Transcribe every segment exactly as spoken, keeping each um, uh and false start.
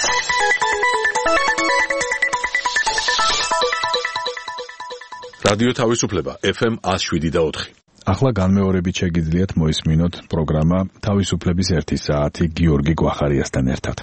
რადიო თავისუფლება ეფ ემ one oh seven და four. ახლა განმეორებით შეგიძლიათ მოისმინოთ პროგრამა თავისუფლების ერთი საათი გიორგი გვახარიასთან ერთად.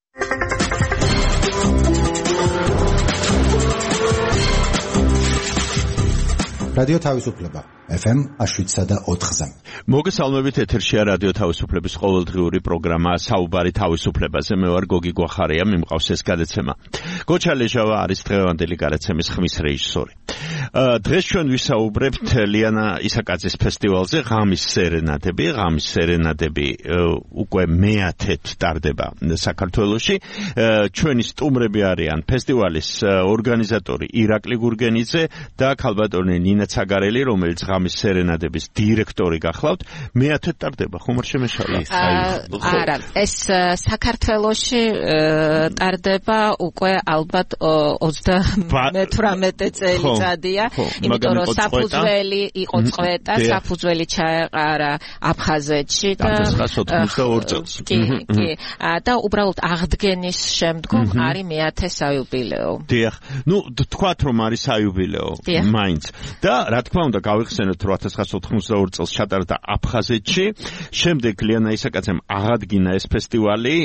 რადიო თავისუფლება ეფ ემ one oh seven და four-ზე. მოგესალმებით, ეთერშია რადიო თავისუფლების ყოველდღიური პროგრამა საუბარი თავისუფლებაზე. მე ვარ გოგი გვახარია, მიმყავს ეს გადაცემა. გოჩა ლეჟავა არის დღევანდელი გადაცემის ხმის რეჟისორი. დღეს ჩვენ ვისაუბრებთ ლიანა ისაკაძის ფესტივალზე ღამის სერენადები. ღამის სერენადები უკვე მეათედ ტარდება საქართველოში. ჩვენი სტუმრები არიან ფესტივალის ორგანიზატორი ირაკლი გურგენიძე და ქალბატონი ნინა ცაგარელი, რომელიც ღამის სერენადების დირექტორი გახლავთ. მეათედ ტარდება, ხომ არ შემეშალა? არა, ეს საქართველოში ტარდება უკვე ალბათ ოცდამეთვრამეტე წელიწადია, იმიტომ რომ საფუძველი იყო წვეტა, საფუძველი ჩაეყარა აფხაზეთში და ათას ცხრაასი ოთხმოცდაორი წელს. კი, კი. და უბრალოდ აღდგენის შემდგომ არის მეათე საიუბილეო. დიახ. ნუ თქვათ რომ არის საიუბილეო, მაინც. და რა თქმა უნდა გავიხსენოთ რომ ათას ცხრაასი ოთხმოცდაორი წელს ჩატარდა აფხაზეთში, შემდეგ ლიანა ისაკაძემ აღადგინა ეს ფესტივალი.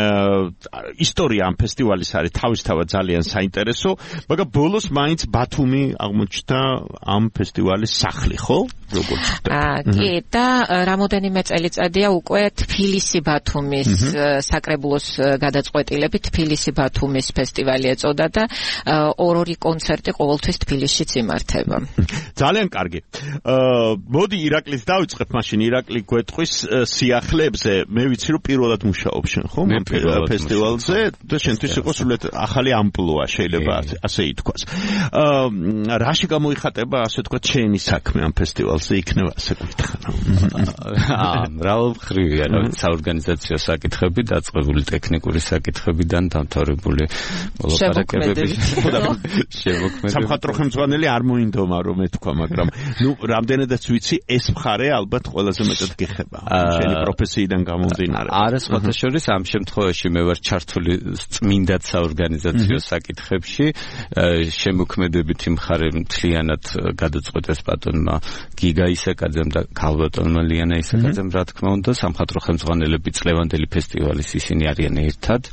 ისტორია ამ ფესტივალის არის თავისთავად ძალიან საინტერესო, მაგრამ ბოლოს მაინც ბათუმი აღმოჩნდა ამ ფესტივალის სახლი, ხო? როგორც კი, და რამოდენიმე წელიწადია უკვე თბილისი ბათუმის საკრებულოს გადაწყვეტილებით თბილისი ბათუმის ფესტივალი ეწოდა და ორ-ორი კონცერტი ყოველთვის თბილისშიც იმართება. ძალიან კარგი. მოდი ირაკლის დავიწყებ, მაშინ ირაკლი გვეტყვის სიახლეებზე. მე ვიცი რომ პირველად მუშაობ შენ, ხო? ამ ფესტივალზე და შენთვის იყო სულად ახალი ამპლუა, შეიძლება ასე ითქვას. რაში გამოიხატება, ასე ვთქვათ, შენი საქმე ამ ფესტივალზე იქნება, ასე გითხრა. აა, მრავალმხრივია, რაღაც საორგანიზაციო საკითხები, დაწყებული ტექნიკური საკითხებიდან დამთავრებული მოლაპარაკებები. შემოქმედებით. სამხატვრო ხელმძღვანელი არ მოინდომა რომ ეთქვა, მაგრამ ნუ რამდენადაც ვიცი, ეს მხარე ალბათ ყველაზე მეტად გეხება შენი პროფესიიდან გამომდინარე. არა, სხვათა შორის ამ შემთხვევაში მე ვარ ჩართული წმინდად საორგანიზაციო საკითხებში. შემოქმედებითი მხარე მთლიანად გადაწყვეტეს ბატონმა გიგა ისაკაძემ და ქალბატონმა ლიანა ისაკაძემ, რა თქმა უნდა, სამხატვრო ხელმძღვანელები წლევანდელი ფესტივალის ისინი არიან ერთად.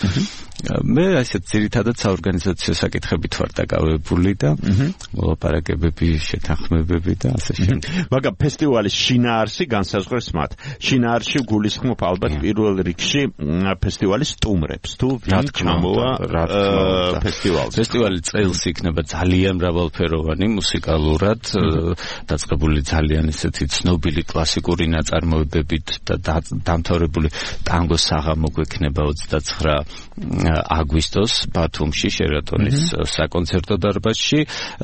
მე ასეთ ძირითადად საორგანიზაციო საკითხებით ვარ დაკავებული და მოლაპარაკებები, შეთანხმებები და ასე შემდეგ. მაგრამ ფესტივალის შინაარსი განსაზღვრეს მათ. შინაარსში გულისხმობ ალბათ პირველ რიგში ფესტივალის სტუმრებს, თუ ვინ ჩამოვა ფესტივალზე. ფესტივალი წელს იქნება ძალიან მრავალფეროვანი, მუსიკალურად დაწყებული ძალიან ისეთი ცნობილი კლასიკური ნაწარმოებებით და დამთავრებული ტანგოს საღამო გვექნება ოცდაცხრა აგვისტოს ბათუმში შერატონის საკონცერტო დარბაზში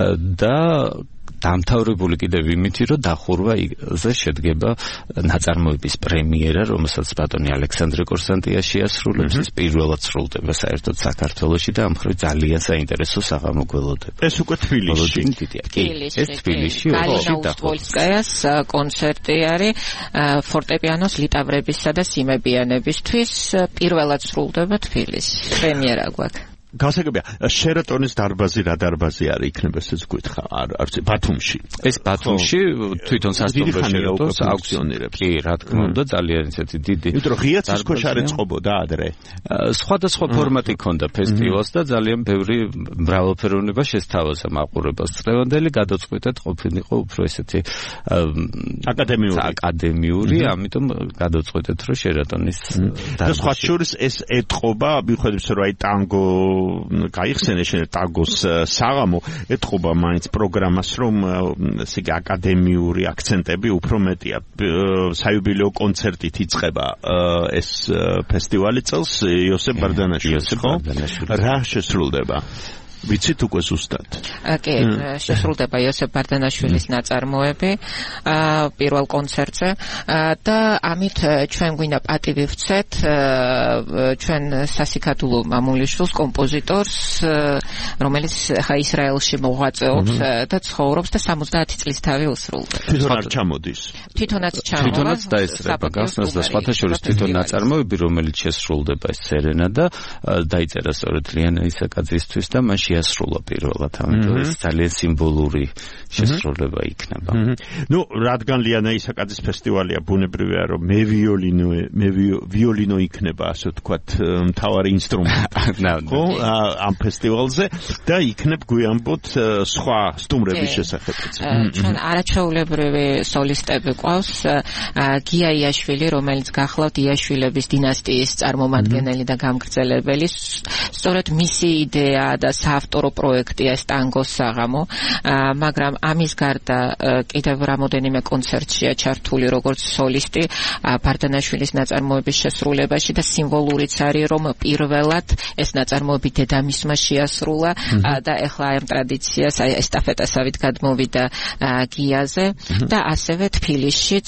და დამთავრებული კიდევ იმითი, რომ დახურვაზე შედგება ნაწარმოების პრემიერა, რომელსაც ბატონი ალექსანდრე კორსანტია შეასრულებს. ეს პირველად სრულდება საერთოდ საქართველოში და ამ მხრივ ძალიან საინტერესო საღამო გველოდება. ეს უკვე თბილისში. კი, ეს თბილისში გალინაუსტვოლსკაიას კონცერტი არის ფორტეპიანოს ლიტავრებისა და სიმებიანებისთვის. პირველად სრულდება თბილისში. პრემიერა გვაქვს. გასაგებია, შერატონის დარბაზი რა დარბაზი არის, იქნება ესეც გითხრა, არ არც ბათუმში. ეს ბათუმში თვითონ სასტუმრო შერატონს აუქციონირებს. კი, რა თქმა უნდა, ძალიან ისეთი დიდი. იმიტომ რომ ღიაცის ქვეშ არ ეწყობოდა ადრე. სხვადასხვა ფორმატი ჰქონდა ფესტივალს და ძალიან ბევრი მრავალფეროვნება შესთავაზა მაყურებელს. წლევანდელი გადაწყვეტად ყოფილიყო უფრო ესეთი აკადემიური. აკადემიური, ამიტომ გადაწყვეტეთ რომ შერატონის და სხვა შორის ეს ეტყობა, მიუხედავად რომ აი ტანგო გაიხსენე შენ ტანგოს საღამო, ეთყობა მაინც პროგრამას, რომ ესე იგი აკადემიური აქცენტები უფრო მეტია. საიუბილეო კონცერტით იწყება ეს ფესტივალი წელს იოსებ ბარდანაშვილის, ხო? რა შესრულდება? ვიცით უკვე ზუსტად. კი, შესრულდება იოსებ ბარდანაშვილის ნაწარმოები პირველ კონცერტზე და ამით ჩვენ გვინდა პატივი ვცეთ ჩვენ სასიკადულო მამულიშვილს, კომპოზიტორს, რომელიც ხა ისრაელში მოღვაწეობს და ცხოვრობს და სამოცდაათი წლის თავი უსრულდება. თვითონ არ ჩამოდის. თვითონაც ჩამოვა. თვითონაც დაესწრება გახსნას და სხვათა შორის თვითონ ნაწარმოები, რომელიც შესრულდება ეს სერენა და დაიწერა სწორედ ლიანა ისაკაძისთვის და მან შეასრულა პირველად, ამიტომ ეს ძალიან სიმბოლური შესრულება იქნება. ნუ რადგან ლიანა ისაკაძის ფესტივალია, ბუნებრივია რომ მე ვიოლინო მე ვიოლინო იქნება, ასე ვთქვათ, მთავარი ინსტრუმენტი. ხო, ამ ფესტივალზე და იქნებ გვიანბოთ სხვა სტუმრების შესახებაც. ჩვენ არაჩვეულებრივი სოლისტები ყავს, გია იაშვილი, რომელიც გახლავთ იაშვილების დინასტიის წარმომადგენელი და გამგრძელებელი. სწორედ მისი იდეა და საავტორო პროექტია ეს ტანგოს საღამო, მაგრამ ამის გარდა კიდევ რამოდენიმე კონცერტშია ჩართული როგორც სოლისტი ბარდანაშვილის ნაწარმოების შესრულებაში და სიმბოლურიც არის რომ პირველად ეს ნაწარმოები დედამისმა შეასრულა და ეხლა ამ ტრადიციას ესტაფეტასავით გადმოვიდა გიაზე და ასევე თბილისშიც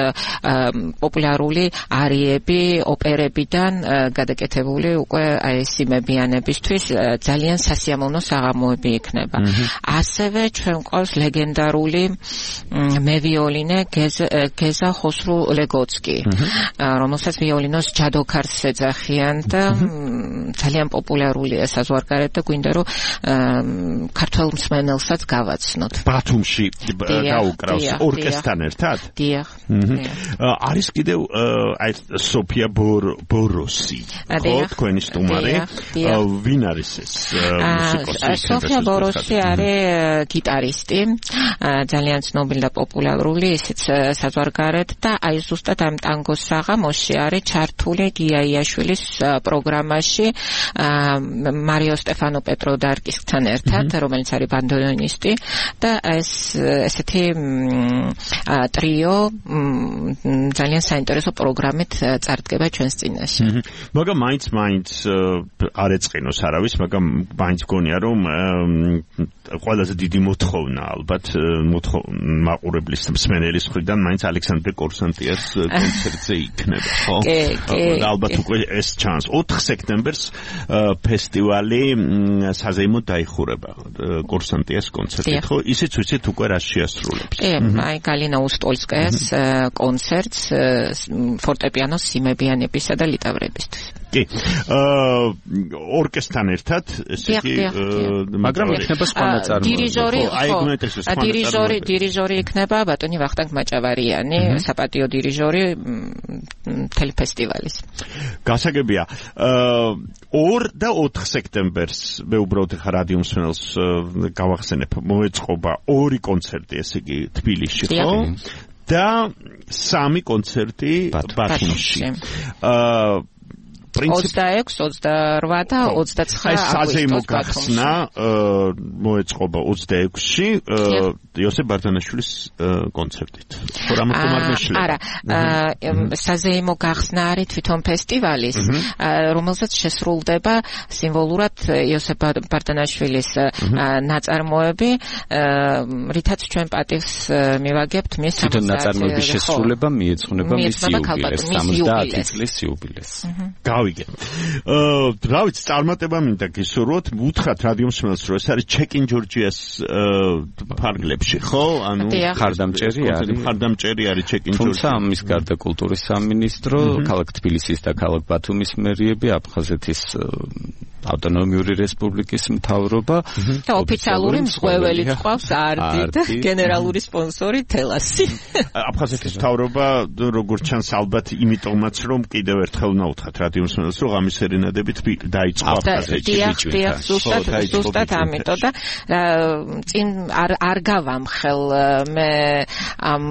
პოპულარული არიები ოპერებიდან გადაკეთებული უკვე აი სიმებიანებისთვის ძალიან სასიამოვნო საღამოები იქნება. ასევე ჩვენ ყავს ლეგენდარული მევიოლინე გეზა ხოსრუ ლეგოცკი, რომელსაც ვიოლინოს ჯადოქარს ეძახიან და ძალიან პოპულარულია საზღვარგარეთ და გვინდა რომ ქართველ მსმენელსაც გავაცნოთ. ბათუმში დაუკრავს ორკესტრთან ერთად? დიახ. არის კიდევ აი სოფია ბოროსი, ხო, თქვენი სტუმარი? ვინ არის ეს მუსიკოსი? სოფია ბოროსი არის გიტარისტი, ძალიან ცნობილი და პოპულარული, ისიც საზღვარგარეთ და აი ზუსტად ამ ტანგოს საღამოში არის ჩართული გია იაშვილის პროგრამაში მარიო სტეფანო პეტროდარკისთან ერთად, რომელიც არის ბანდონისტი და ეს ესეთი ტრიო ძალიან საინტერესო პროგრამით წარდგება ჩვენს წინაშე. მაგრამ მაინც მაინც არ ეწყინოს არავის, მაგრამ მაინც გონია რომ ყველაზე დიდი მოთხოვნა ალბათ მაყურებლის მსმენელის მხრიდან მაინც ალექსანდრე კორსანტიას კონცერტზე იქნება, ხო? ალბათ უკვე ეს ჩანს. ოთხ სექტემბერს ფესტივალი საზეიმოდ დაიხურება კორსანტიას კონცერტით, ხო? ისიც ვიცით უკვე რა შეასრულებს. კი, აი გალინა უსტოლსკაიას კონცერტს ფორტეპიანოს სიმებიანებისა და ლიტავრებისთვის. კი. ორკესტრთან ერთად, ესე იგი, მაგრამ იქნება სხვა ნაწარმოები. დირიჟორი, ხო, დირიჟორი, დირიჟორი იქნება ბატონი ვახტანგ მაჭავარიანი, საპატიო დირიჟორი მთელი ფესტივალის. გასაგებია. ორ და ოთხ სექტემბერს მე უბრალოდ ხა რადიო მსმენელს გავახსენებ, მოეწყობა ორი კონცერტი, ესე იგი, თბილისში, ხო? და სამი კონცერტი ბათუმში. აა ოცდაექვსი, ოცდარვა და ოცდაცხრა აგვისტოს საზეიმო გახსნა მოეწყობა ოცდაექვსში იოსებ ბარდანაშვილის კონცერტით. რამოთქმა არ მეშლება. არა, საზეიმო გახსნა არის თვითონ ფესტივალის, რომელსაც შესრულდება სიმბოლურად იოსებ ბარდანაშვილის ნაწარმოები, რითაც ჩვენ პატივს მივაგებთ მის სამოცდაათი თვითონ ნაწარმოების შესრულება მიეძღვნება მის იუბილეს, სამოცდაათი წლის იუბილეს. გავიგე. რა ვიცი, წარმატება მინდა გისურვოთ, უთხრათ რადიო მსმენელს, რომ ეს არის ჩეკინ ჯორჯიას ფარგლებში, ხო? ანუ ხარდამჭერი არის. ხარდამჭერი არის ჩეკინ ჯორჯია. თუმცა ამის გარდა კულტურის სამინისტრო, ქალაქ თბილისის და ქალაქ ბათუმის მერიები, აფხაზეთის ავტონომიური რესპუბლიკის მთავრობა და ოფიციალური მსხვერპლი ყავს არტი და გენერალური სპონსორი თელასი. აფხაზეთის მთავრობა როგორც ჩანს ალბათ იმიტომაც რომ კიდევ ერთხელ უნდა უთხრათ რადიო მსმენელს რომ ამის სერენადებით დაიწყო აფხაზეთში. დიახ, დიახ, ზუსტად ზუსტად ამიტომ და წინ არ არ გავამხელ მე ამ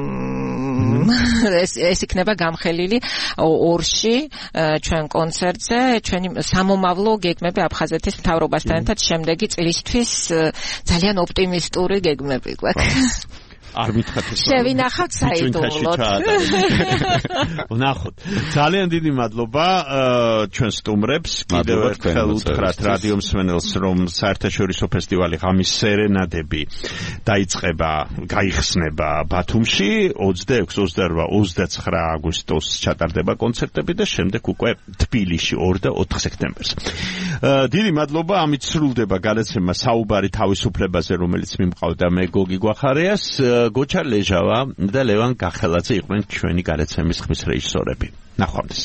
ეს ეს იქნება გამხელილი ორში ჩვენ კონცერტზე, ჩვენი სამომავლო გეგმები აფხაზეთის მთავრობასთან ერთად შემდეგი წლისთვის ძალიან ოპტიმისტური გეგმები გვაქვს. არ მითხათ ეს. შევინახავთ საიდუმლოდ. ვნახოთ. ძალიან დიდი მადლობა ჩვენ სტუმრებს. კიდევ ერთხელ უთხრათ რადიო მსმენელს, რომ საერთაშორისო ფესტივალი ღამის სერენადები დაიწყება, გაიხსნება ბათუმში ოცდაექვსი, ოცდაოთხი, ოცდაცხრა აგვისტოს ჩატარდება კონცერტები და შემდეგ უკვე თბილისში ორი და ოთხი სექტემბერს. დიდი მადლობა, ამით სრულდება გადაცემა საუბარი თავისუფლებაზე, რომელიც მიმყავდა მე გოგი გვახარიას, გოჩა ლეჟავა და ლევან გახელაძე იყვნენ ჩვენი გადაცემის ხმის რეჟისორები. ნახვამდის.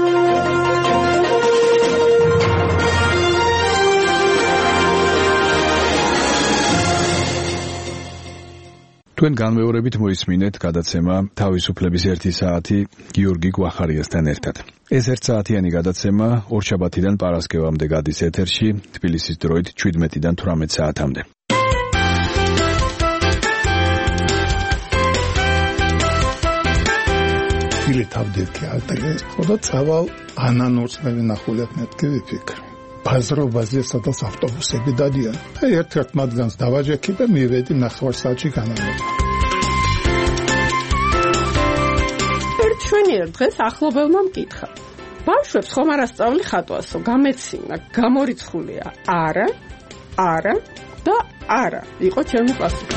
თქვენ განმეორებით მოისმინეთ გადაცემა თავისუფლების ერთი საათი გიორგი გვახარიასთან ერთად. ეს ერთ საათიანი გადაცემა ორშაბათიდან პარასკევამდე გადის ეთერში, თბილისის დროით შვიდმეტიდან თვრამეტ საათამდე. ილი თავდირქი ალტეგეს ხოდა წავალ ანანურს მე ვინახულებ მეთქი ვიფიქრე. ბაზრობაზე სადაც ავტობუსები დადიან. და ერთ-ერთ მათგანს დავაჯექი და მივედი ნახევარ საათში განამება. ერთ შვენიერ დღეს ახლობელმა მკითხა. ბავშვებს ხომ არ ასწავლი ხატვასო, გამეცინა, გამორიცხულია. არა, არა და არა. იყო ჩემი პასუხი.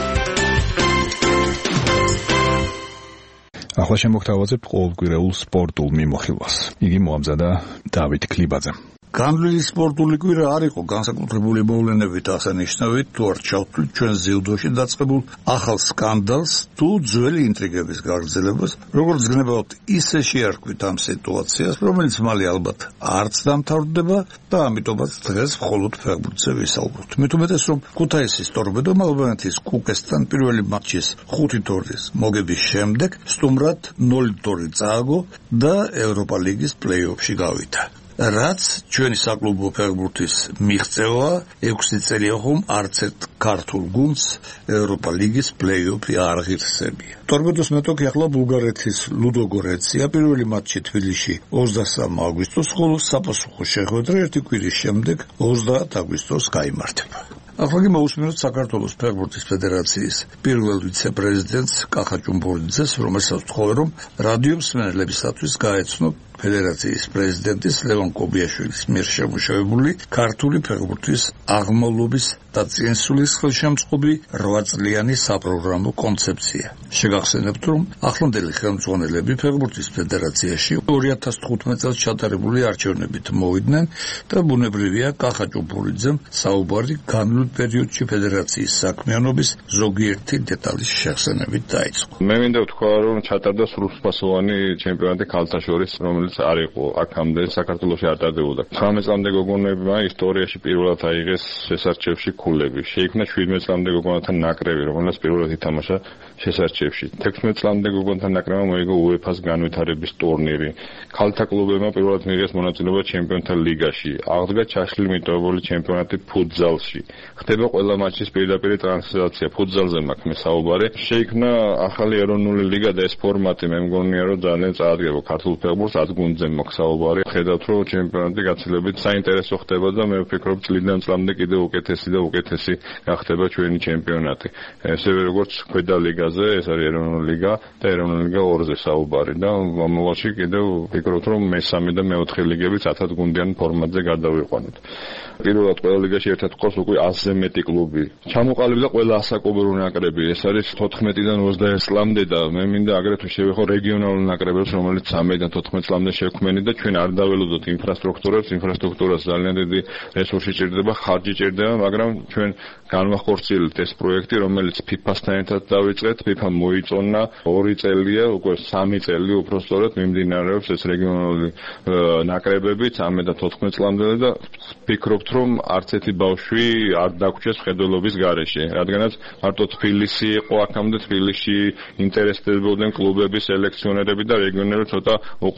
ახლა შემოგთავაზებთ ყოველკვირეულ სპორტულ მიმოხილვას. იგი მოამზადა დავით ქლიბაძემ. განვლილი სპორტული კვირა არ იყო განსაკუთრებული მოვლენებით აღსანიშნავი, თუ არ ჩავთვლით ჩვენ ზილდოში დაწყებულ ახალ სკანდალს თუ ძველი ინტრიგების გაგრძელებას, როგორც გნებავთ, ისე შეარქვით ამ სიტუაციას, რომელიც მალე ალბათ არც დამთავრდება და ამიტომაც დღეს მხოლოდ ფეხბურთზე ვისაუბროთ. მით უმეტეს, რომ ქუთაისის ტორპედომ ალბანეთის კუკესთან პირველი მატჩის ხუთი თორის მოგების შემდეგ სტუმრად ნული თორი წააგო და ევროპა ლიგის პლეი-ოფში გავიდა. რაც ჩვენი საკლუბო ფეხბურთის მიღწევა, ექვსი წელია ხომ არც ერთ ქართულ გუნდს ევროპა ლიგის პლეი-ოფი არ ღირსებია. ტორპედოს მეტოქი ახლა ბულგარეთის ლუდოგორეცია პირველი მატჩი თბილისში ოცდასამი აგვისტოს, ხოლო საპასუხო შეხვედრა ერთი კვირის შემდეგ ოცდაათი აგვისტოს გაიმართება. ახლა კი მოусმინოთ საქართველოს ფეხბურთის ფედერაციის პირველ ვიცე-პრეზიდენტს კახა ჭუმბურიძეს, რომელსაც ვთხოვე, რომ რადიო მსმენელებისათვის გაეცნო ფედერაციის პრეზიდენტის ლევან კობიაშვილის მიერ შემუშავებული ქართული ფეხბურთის აღმავლობის და წინსვლის ხელშემწყობი რვა წლიანი საპროგრამო კონცეფცია. შეგახსენებთ, რომ ახლანდელი ხელმძღვანელები ფეხბურთის ფედერაციაში ორი ათას თხუთმეტ წელს ჩატარებული არჩევნებით მოვიდნენ და ბუნებრივია კახა ჭუმბურიძემ საუბარი განვლილ პერიოდში ფედერაციის საქმიანობის ზოგიერთი დეტალის შეხსენებით დაიწყო. მე მინდა ვთქვა, რომ ჩატარდა სრულსაფასოვანი ჩემპიონატი ქალთა შორის, რომელიც არ იყო აქამდე საქართველოში არ ტარდებოდა. ცხრამეტ წლამდე გოგონებმა ისტორიაში პირველად აიღეს შესარჩევში ქულები. შეიქმნა შვიდმეტ წლამდე გოგონათა ნაკრები, რომელსაც პირველად ითამაშა შესარჩევში. თექვსმეტ წლამდე გოგონათა ნაკრებმა მოიგო უეფას განვითარების ტურნირი. ქალთა კლუბებმა პირველად მიიღეს მონაწილეობა ჩემპიონთა ლიგაში. აღდგა ჩაშლილი მიტოვებული ჩემპიონატი ფუტზალში. ხდება ყველა მატჩის პირდაპირ ტრანსლაცია. ფუტზალზე მაქვს მე საუბარი. შეიქმნა ახალი ეროვნული ლიგა და ეს ფორმატი მე მგონია, რომ ძალიან წაადგება ქართულ ფეხბურთს. ათ გუნდზე მაქვს საუბარი. ხედავთ, რომ ჩემპიონატი გაცილებით საინტერესო ხდება და მე ვფიქრობ, წლიდან წლამდე კიდევ უკეთესი და უკეთესი გახდება ჩვენი ჩემპიონატი. ესევე როგორც ქვედა ლიგაზე, ეს არის ეროვნული ლიგა და ეროვნული ლიგა ორზე საუბარი და მომავალში კიდევ ვფიქრობთ, რომ მესამე და მეოთხე ლიგებიც ათად გუნდიან ფორმატზე გადავიყვანოთ. პირველად ყველა ლიგაში ერთად ყავს უკვე ასზე მეტი კლუბი. ჩამოყალიბდა ყველა ასაკობრივი ნაკრები. ეს არის თოთხმეტიდან ოცდაერთ წლამდე და მე მინდა აგრეთვე შევეხო რეგიონალურ ნაკრებებს, რომელიც სამედან თოთხმეტ წლამდე შევქმენი და ჩვენ არ დაველოდოთ ინფრასტრუქტურებს, ინფრასტრუქტურას ძალიან დიდი რესურსი ჭირდება, ხარჯი ჭირდება, მაგრამ ჩვენ განვახორციელებთ ეს პროექტი, რომელიც ფიფასთან ერთად დავიწყეთ. ფიფა მოიწონა ორი წელია, უკვე სამი წელი უпростоრად მიმდინარეობს ეს რეგიონალური ნაკრებები სამედან თოთხმეტ წლამდე და ვფიქრობთ, რომ არც ერთი ბავშვი არ დაგვრჩეს მხედველობის გარეშე, რადგანაც მარტო თბილისი იყო აქამდე, თბილისში ინტერესდებოდნენ კლუბების სელექციონერები და რეგიონები ცოტა უყურადღებას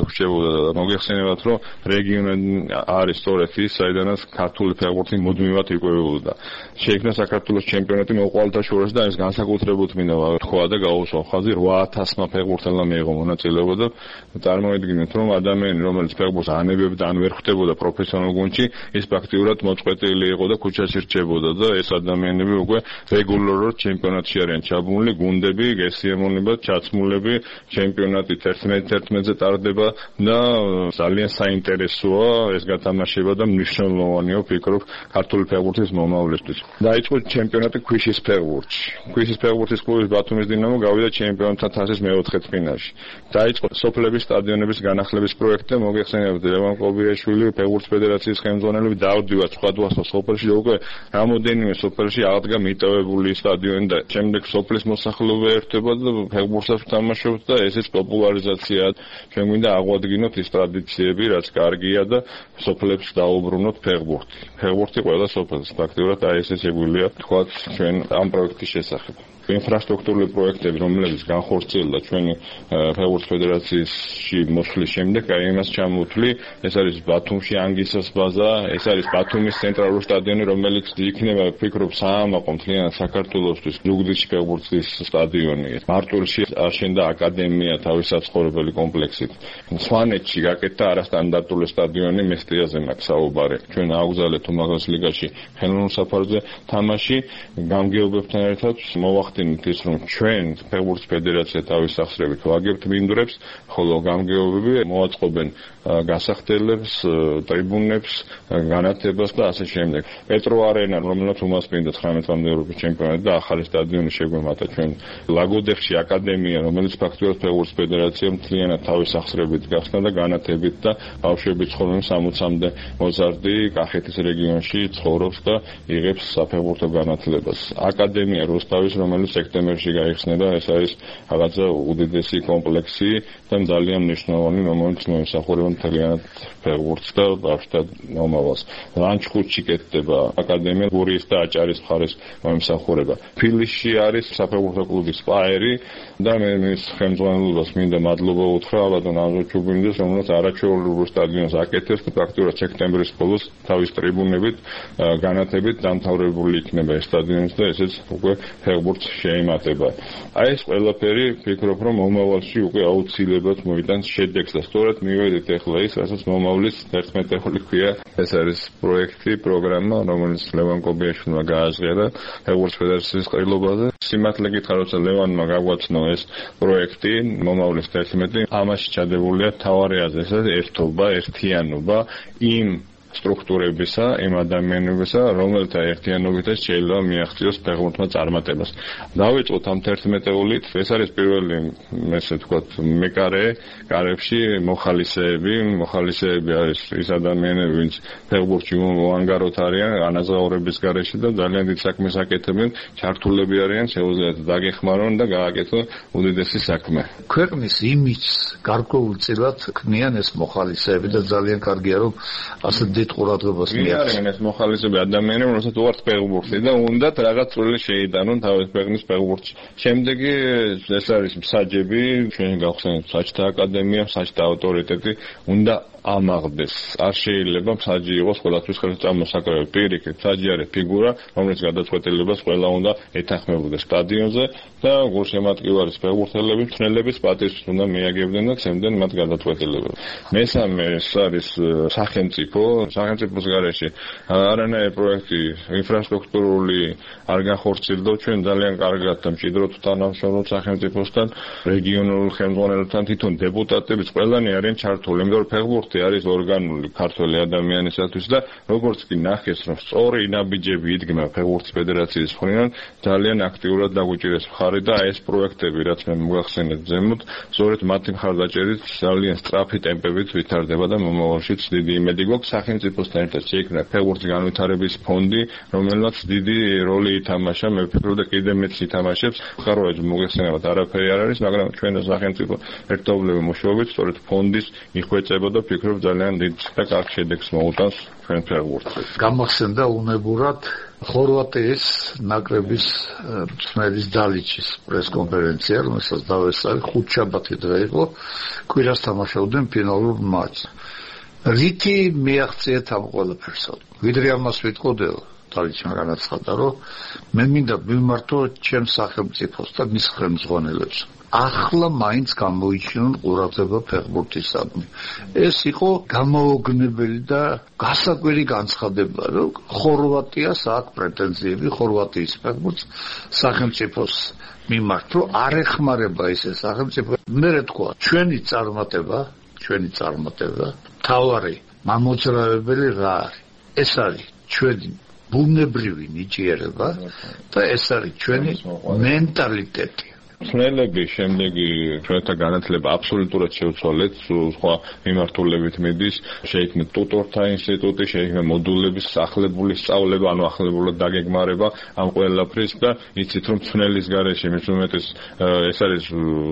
ვრჩებოდა და მოგეხსენებათ, რომ რეგიონი არის სწორედ ის, საიდანაც ქართული ფეხბურთი მუდმივად იკვებებოდა. შეიქმნა საქართველოს ჩემპიონატი მოყვალთაშორეს და ეს განსაკუთრებულად მინდა ვთქვა და გავუსვა ხაზი რვა ათასმა ფეხბურთელმა მიიღო მონაწილეობა და წარმოიდგინეთ, რომ ადამიანი, რომელიც ფეხბურთს ანებებდა, ან ვერ ხვდებოდა პროფესიონალ გუნდში, ის ფაქტიურად მოწყვეტილი იყო და ქუჩაში რჩებოდა და ეს ადამიანები უკვე რეგულარულად ჩემპიონატში არიან ჩაბმული, გუნდები, გესიამონებად, ჩაცმულები, ჩემპიონატი ერთმანეთზე ტარდება და ძალიან საინტერესოა ეს გათამაშება და მნიშვნელოვანია ვფიქრობ ქართული ფეხბურთის მომავლისთვის. დაიწყო ჩემპიონატი ქვიშის ფეხბურთში. ქვიშის ფეხბურთის კლუბის ბათუმის დინამო გავიდა ჩემპიონთა თასის მეოთხე წინაში. დაიწყო სოფლების სტადიონების განახლების პროექტი, მოგეხსენებათ ლევან კობიაშვილი, ფეხბურთის ფედერაციის ხელმძღვანელები დაავდივართ სხვადასხვა სოფელში და უკვე რამოდენიმე სოფელში აღდგა მიტოვებული სტადიონი და შემდეგ სოფლის მოსახლეობა ერთვება და ფეხბურთსაც თამაშობს და ესეც პოპულარიზაციაა. ჩვენ გვინდა აღვადგინოთ ის ტრადიციები, რაც კარგია და სოფლებს დაუბრუნოთ ფეხბურთი. ფეხბურთი ყველა სოფელს ფაქტიურად აი ესე შეგვიძლია თქვათ ჩვენ ამ პროექტის შესახებ. ინფრასტრუქტურული პროექტები, რომლებიც განხორციელდა ჩვენი ფეხბურთის ფედერაციაში მოსვლის შემდეგ, აი იმას ჩამოვთვლი, ეს არის ბათუმში ანგისას ბაზა, ეს არის ბათუმის ცენტრალური სტადიონი, რომელიც იქნება, ვფიქრობ, საამაყო მთლიანად საქართველოსთვის, ზუგდიდში ფეხბურთის სტადიონი, მარტვილში აშენდა აკადემია თავის საცხოვრებელი კომპლექსით. სვანეთში გაკეთდა არასტანდარტული სტადიონი, მესტიაზე მაქვს საუბარი. ჩვენ აუგზავნეთ უმაღლეს ლიგაში ხელოვნურ საფარზე თამაში, გამგეობებთან ერთად მოვახდინეთ ის, რომ ჩვენ ფეხბურთის ფედერაცია თავის სახსრებით ვაგებთ მინდვრებს, ხოლო გამგეობები მოაწყობენ გასახდელებს, ტრიბუნებს, განათებას და ასე შემდეგ. პეტრო არენა, რომელსაც უმასპინდა ცხრამეტამდე ევროპის ჩემპიონატი და ახალი სტადიონი შეგვემატა ჩვენ. ლაგოდეხში აკადემია, რომელიც ფაქტიურად ფეხბურთის ფედერაცია მთლიანად თავის სახსრებით გახსნა და განათებით და ბავშვები ცხოვრობენ სამოცამდე მოზარდი კახეთის რეგიონში ცხოვრობს და იღებს საფეხბურთო განათლებას. აკადემია როსტავის, რომელიც სექტემბერში გაიხსნა და ეს არის რაღაცა უდიდესი კომპლექსი და ძალიან მნიშვნელოვანი, რომელიც მოემსახურება მთლიანად ფეხბურთს და ბავშვთა მომავალს. ლანჩხუთში კეთდება აკადემია, გურიის და აჭარის მხარეს მოემსახურება. თბილისში არის საფეხბურთო კლუბი სპაერი და მე მის ხელმძღვანელობას მინდა მადლობა უთხრა ალბათ ანზოჩუბინდეს, რომელიც არაჩვეულებრივ სტადიონს აკეთებს და პრაქტიკულად სექტემბრის ბოლოს თავის ტრიბუნებით, განათებით დამთავრებული იქნება ეს სტადიონი და ესეც უკვე ფეხბურთს შეემატება. აი ეს ყველაფერი ვფიქრობ, რომ მომავალში უკვე აუცილებლად მოიტანს შედეგს და სწორედ მივედით ახლა ის, რასაც მომავლის ერთმეტი ხული ქვია. ეს არის პროექტი, პროგრამა, რომელიც ლევან კობიაშვილმა გააზღერა ფეხბურთის ფედერაციის ყრილობაზე. სიმართლე გითხრა, როცა ლევანმა გაგვაცნო ეს პროექტი, მომავლის ერთმეტი, ამაში ჩადებულია თავარი აზრი, ეს ერთობა, ერთიანობა იმ სტრუქტურებისა, იმ ადამიანებისა, რომელთა ერთიანობითაც შეიძლება მიაღწიოს ფეხბურთმა წარმატებას. დავიწყოთ ამ თერთმეტეულით, ეს არის პირველი, ესე ვთქვათ, მეკარე, კარებში მოხალისეები, მოხალისეები არის ის ადამიანები, ვინც ფეხბურთში მოანგაროთ არიან, ანაზღაურების გარეშე და ძალიან დიდ საქმეს აკეთებენ, ჩართულები არიან, შეუძლიათ დაგეხმარონ და გააკეთონ უდიდესი საქმე. ქვეყნის იმიჯს გარკვეულწილად ქმნიან ეს მოხალისეები და ძალიან კარგია, რომ ასე დიდ ყურადღებას მიაღწევს. ეს მოხალისეები ადამიანები, რომელსაც უართ ფეხბურთი და უნდათ რაღაც წვლილი შეიტანონ თავის ქვეყნის ფეხბურთში. შემდეგი ეს არის მსაჯები, ჩვენ გავხსენებთ საჯთა აკადემია, საჯთა ავტორიტეტი, უნდა ამაღლდეს. არ შეიძლება მსაჯი იყოს ყველასთვის ხელმოსაკრებელ. პირიქით, მსაჯი არის ფიგურა, რომელიც გადაწყვეტილებას ყველა უნდა ეთანხმებოდეს სტადიონზე და გულშემატკივარის ფეხბურთელები, მთლიანობის პატივს უნდა მიაგებდნენ და ცემდნენ მათ გადაწყვეტილებებს. მესამე ეს არის სახელმწიფო, სახელმწიფოს გარეშე არანაირი პროექტი ინფრასტრუქტურული არ განხორციელდა. ჩვენ ძალიან კარგად და მჭიდროდ თანამშრომლობთ სახელმწიფოსთან, რეგიონულ ხელმძღვანელობთან, თვითონ დეპუტატებიც ყველანი არიან ჩართული, იმიტომ რომ ფეხბურთი არის ორგანული ქართველი ადამიანისათვის და როგორც კი ნახეს, რომ სწორი ნაბიჯები იდგება ფეხბურთის ფედერაციის მხრიდან, ძალიან აქტიურად დაგვიჭირეს მხარი და ეს პროექტები, რაც მე მოგახსენეთ ზემოთ, სწორედ მათი მხარდაჭერით ძალიან სწრაფი ტემპებით ვითარდება და მომავალშიც დიდი იმედი გვაქვს. სახელმწიფოსთან ერთად შეიქმნა ფეხბურთის განვითარების ფონდი, რომელმაც დიდი როლი ითამაშა, მე ვფიქრობ და კიდევ მეც ითამაშებს. ხარვაჯ მოგეხსენებათ, არაფერი არ არის, მაგრამ ჩვენ და სახელმწიფო ერთობლივი მუშაობით სწორედ ფონდის მიხვეწება და ვფიქრობ ძალიან დიდ და კარგ შედეგს მოუტანს ჩვენ ფეხბურთზე. გამახსენდა უნებურად ხორვატიის ნაკრების მწვრთნელის დალიჩის პრესკონფერენცია, რომელსაც დავესწარი ხუთშაბათი დღე იყო, კვირას თამაშობდნენ ფინალურ მატჩს. რითი მიაღწიეთ ამ ყველაფერსო? ვიდრე ამას ვიტყოდეო, დალიჩმა განაცხადა, რომ მე მინდა მიმართო ჩემს სახელმწიფოს და მის ხელმძღვანელებს. ახლა მაინც გამოიჩინონ ყურადღება ფეხბურთისადმი. ეს იყო გამოუგნებელი და გასაკვირი განცხადება, რომ ხორვატიას აქვს პრეტენზიები ხორვატიის ფეხბურთს სახელმწიფოს მიმართ, რომ არ ეხმარება ესე სახელმწიფო. მე რა თქვა, ჩვენი წარმატება, ჩვენი წარმატება, თავარი მამოძრავებელი რა არის? ეს არის ჩვენი ბუნებრივი ნიჭიერება და ეს არის ჩვენი მენტალიტეტი. მწვრთნელები შემდეგი ჩვენთან განათლება აბსოლუტურად შევცვალეთ, სხვა მიმართულებით მიდის, შეიქმნა ტუტორთა ინსტიტუტი, შეიქმნა მოდულების სახლებული სწავლება, ანუ ახლებურად დაგეგმარება ამ ყველაფრის და იცით რომ მწვრთნელის გარეშე მის უმეტეს ეს არის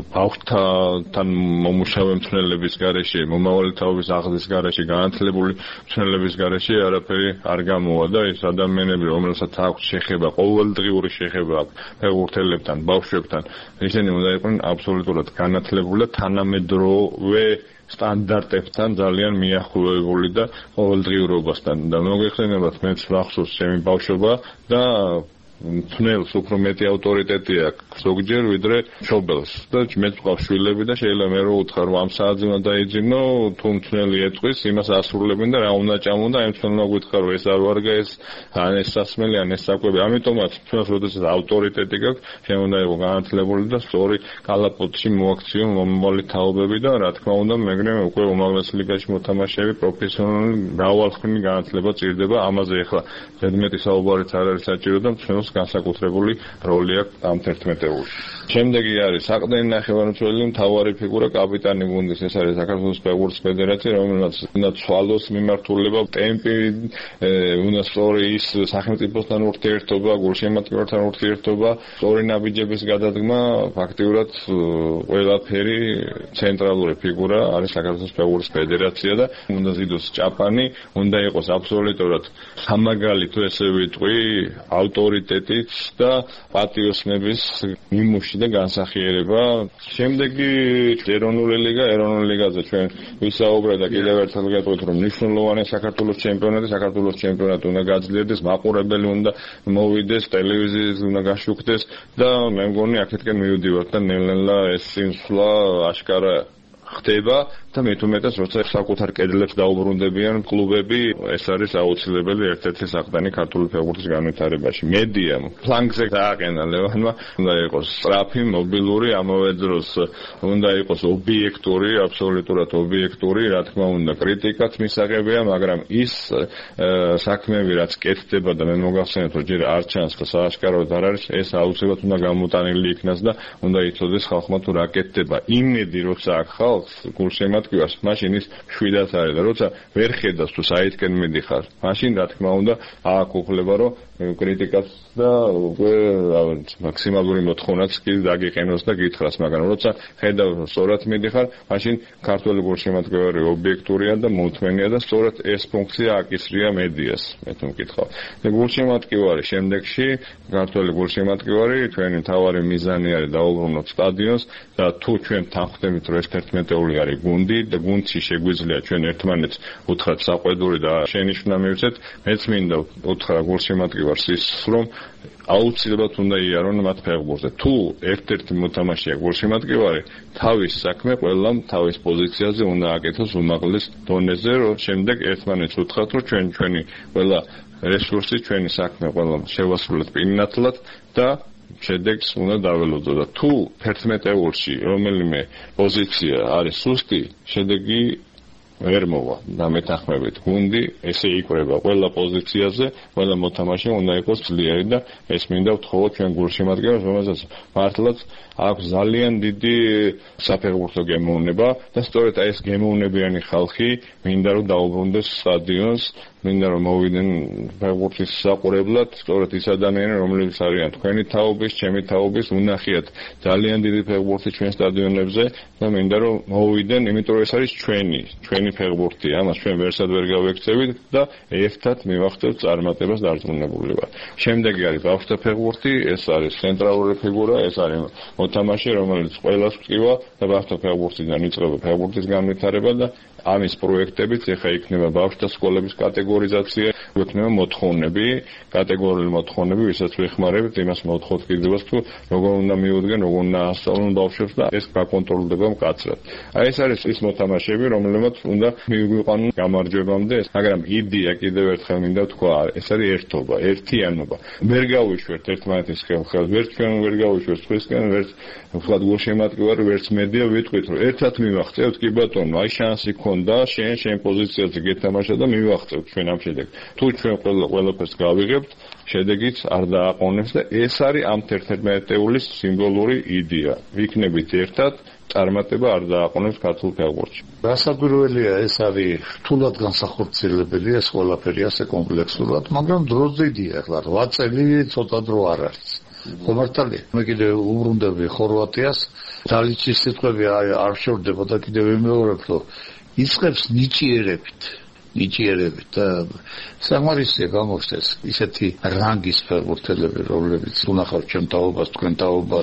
ბავშვთან მომუშავე მწვრთნელების გარეშე, მომავალი თაობის აღზრდის გარეშე, განათლებული მწვრთნელების გარეშე არაფერი არ გამოვა და ეს ადამიანები, რომელსაც აქვს შეხება, ყოველდღიური შეხება ფეხბურთელებთან, ბავშვებთან, ისინი უნდა იყვნენ აბსოლუტურად განათლებული და თანამედროვე სტანდარტებთან ძალიან მიახლოებული და ყოველდღიურობასთან და მოგეხსენებათ მეც მახსოვს ჩემი ბავშვობა და მწვრთნელს უფრო მეტი ავტორიტეტი აქვს ზოგჯერ ვიდრე მშობელს და მეც მყავს შვილები და შეიძლება მე რო უთხრა რომ ამ საათზე უნდა დაიძინო თუ მწვრთნელი ეტყვის იმას ასრულებენ და რა უნდა ჭამონ და ამ მწვრთნელმა გითხრა რომ ეს არ ვარგა ეს ან ეს სასმელი ან ეს საკვები ამიტომაც მწვრთნელს როდესაც ავტორიტეტი გაქვს შეიძლება უნდა იყოს განათლებული და სწორი კალაპოტში მოაქციო მომავალი თაობები და რა თქმა უნდა მეგრე უკვე უმაღლეს ლიგაში მოთამაშეები პროფესიონალი მრავალხმიანი განათლება ჭირდება ამაზე ახლა ზედმეტი საუბარიც არ არის საჭირო და მწვრთნელს განსაკუთრებული როლი აქვს ამ თერთმეტეულში. შემდეგი არის საყდენი ნახევარმცველი მთავარი ფიგურა კაპიტანი გუნდის, ეს არის საქართველოს ფეხბურთის ფედერაცია, რომელსაც უნდა ცვალოს მიმართულება, ტემპი, უნდა სწორი ის სახელმწიფოსთან ურთიერთობა, გულშემატკივრებთან ურთიერთობა, სწორი ნაბიჯების გადადგმა, ფაქტიურად ყველაფერი ცენტრალური ფიგურა არის საქართველოს ფეხბურთის ფედერაცია და უნდა ზიდოს ჭაპანი, უნდა იყოს აბსოლუტურად სამაგალი თუ ესე ვიტყვი, ავტორიტეტით და პატიოსნების მიმუში და განსახიერება. შემდეგი ეროვნული ლიგა, ეროვნული ლიგაზე ჩვენ ვისაუბრეთ და კიდევ ერთხელ გეტყვით, რომ მნიშვნელოვანი საქართველოს ჩემპიონატი, საქართველოს ჩემპიონატი უნდა გაძლიერდეს, მაყურებელი უნდა მოვიდეს, ტელევიზიის უნდა გაშუქდეს და მე მგონი აქეთკენ მივდივართ და ნელ-ნელა ეს სიმსვლა აშკარა ხდება და მე თუმეტეს როცა საკუთარ კედლებს დაუბრუნდებიან კლუბები, ეს არის აუცილებელი ერთ-ერთი საყდანი ქართული ფეხბურთის განვითარებაში. მედიამ ფლანგზე დააყენა ლევანმა, უნდა იყოს სწრაფი, მობილური, ამავე დროს უნდა იყოს ობიექტური, აბსოლუტურად ობიექტური, რა თქმა უნდა, კრიტიკაც მისაღებია, მაგრამ ის საქმეები, რაც კეთდება და მე მოგახსენებთ, რომ ჯერ არ ჩანს და სააშკაროდ არ არის, ეს აუცილებლად უნდა გამოტანილი იქნას და უნდა იცოდეს ხალხმა თუ რა კეთდება. იმედი როცა აქ ხალხს გულშემატკივარს, მაშინ ის შვიდად არის და როცა ვერ ხედავს თუ საითკენ მიდიხარ, მაშინ რა თქმა უნდა აქ უფლება რომ კრიტიკაც და უკვე მაქსიმალური მოთხოვნაც კი დაგიყენოს და გითხრას, მაგრამ როცა ხედავს რომ სწორად მიდიხარ, მაშინ ქართული გულშემატკივარი ობიექტურია და მომთმენია და სწორად ეს ფუნქცია აკისრია მედიას, მე თუ მკითხავ. და გულშემატკივარი შემდეგში, ქართული გულშემატკივარი ჩვენი მთავარი მიზანი არის დაუბრუნოთ სტადიონს და თუ ჩვენ თანხმდებით რომ ეს თერთმეტეული არის გუნდი და გუნდში შეგვიძლია ჩვენ ერთმანეთს უთხრათ საყვედური და შენიშვნა მივცეთ, მეც მინდა უთხრა გულშემატკივარს ის რომ აუცილებლად უნდა იარონ მათ ფეხბურთზე. თუ ერთ-ერთი მოთამაშეა გულშემატკივარი, თავის საქმე ყველამ თავის პოზიციაზე უნდა აკეთოს უმაღლეს დონეზე, რომ შემდეგ ერთმანეთს უთხრათ, რომ ჩვენ ჩვენი ყველა რესურსი, ჩვენი საქმე ყველამ შევასრულოთ პირნათლად და შედეგს უნდა დაველოდოთ და თუ თერთმეტეულში რომელიმე პოზიცია არის სუსტი, შედეგი ვერ მოვა და მეთანხმებით გუნდი ესე იკვრება ყველა პოზიციაზე, ყველა მოთამაშე უნდა იყოს ძლიერი და ეს მინდა ვთხოვოთ ჩვენ გულშემატკივრებს, რომელსაც მართლაც აქვს ძალიან დიდი საფეხბურთო გემოვნება და სწორედ ეს გემოვნებიანი ხალხი მინდა რომ დაუბრუნდეს სტადიონს, მინდა რომ მოვიდნენ ფეხბურთის საყურებლად, სწორედ ის ადამიანები, რომლებიც არიან თქვენი თაობის, ჩემი თაობის, უნახიათ ძალიან დიდი ფეხბურთი ჩვენ სტადიონებზე და მინდა რომ მოვიდნენ, იმიტომ რომ ეს არის ჩვენი, ჩვენი ჩვენი ფეხბურთია, ამას ჩვენ ვერსად ვერ გავექცევით და ერთად მივახცევთ წარმატებას დარწმუნებული ვარ. შემდეგი არის ბავშვთა ფეხბურთი, ეს არის ცენტრალური ფიგურა, ეს არის მოთამაშე, რომელიც ყველას ვწკივა და ბავშვთა ფეხბურთიდან იწყება ფეხბურთის განვითარება და ამის პროექტებით ეხა იქნება ბავშვთა სკოლების კატეგორიზაცია, იქნება მოთხოვნები, კატეგორიული მოთხოვნები, ვისაც ვეხმარებით, იმას მოთხოვთ კიდევაც თუ როგორ უნდა მიუდგენ, როგორ უნდა ასწავლონ ბავშვებს და ეს გაკონტროლდება მკაცრად. აი ეს არის ის მოთამაშეები, რომლებმაც უნდა მივიყვანონ გამარჯვებამდე, მაგრამ იდეა კიდევ ერთხელ მინდა თქვა, ეს არის ერთობა, ერთიანობა. ვერ გავიშვერთ ერთმანეთის ხელს, ვერ ჩვენ ვერ გავიშვერთ სხვისკენ, ვერც ვთქვათ გულშემატკივარ, ვერც მედია ვიტყვით, რომ ერთად მივახცევთ, კი ბატონო, აი შანსი ქონდა, შენ შენ პოზიციაზე გეთამაშა და მივახცევთ ჩვენ ამ შედეგს. თუ ჩვენ ყველა ყველაფერს გავიღებთ, შედეგიც არ დააყოვნებს და ეს არის ამ თერთმეტეულის სიმბოლური იდეა. ვიქნებით ერთად, წარმატება არ დააყოვნებს ქართულ ფეხბურთში. გასაკვირველია, ეს არის რთულად განსახორციელებელი, ეს ყველაფერი ასე კომპლექსურად, მაგრამ დროს დიდია, ახლა რვა წელი ცოტა დრო არ არის. ხომართალია. მე კიდევ უბრუნდები ხორვატიას, დალიჩის სიტყვები არ შორდება და კიდევ ვიმეორებ, რომ იწყებს ნიჭიერებით. ნიჭიერებით და სამარისია გამოხდეს ისეთი რანგის ფეხბურთელები, რომლებიც უნახავთ ჩემ თაობას, თქვენ თაობას,